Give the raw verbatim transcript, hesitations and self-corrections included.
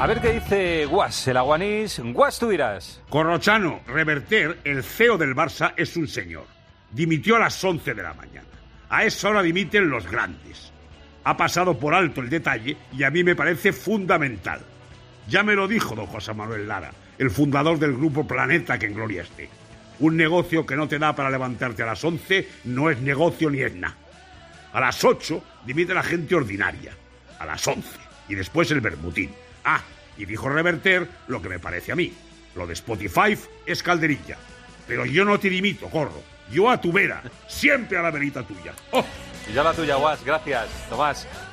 A ver qué dice Guas, el aguanís. Guas, tú dirás. Corrochano, Reverter, el C E O del Barça, es un señor. Dimitió a las once de la mañana. A esa hora dimiten los grandes. Ha pasado por alto el detalle y a mí me parece fundamental. Ya me lo dijo don José Manuel Lara, el fundador del grupo Planeta, que en gloria esté. Un negocio que no te da para levantarte a las once no es negocio ni es nada. A las ocho dimite la gente ordinaria. A las once. Y después el bermutín. Ah, y dijo Reverter lo que me parece a mí. Lo de Spotify es calderilla. Pero yo no te dimito, corro. Yo a tu vera. Siempre a la verita tuya. ¡Oh! Y yo a la tuya, Guas. Gracias, Tomás.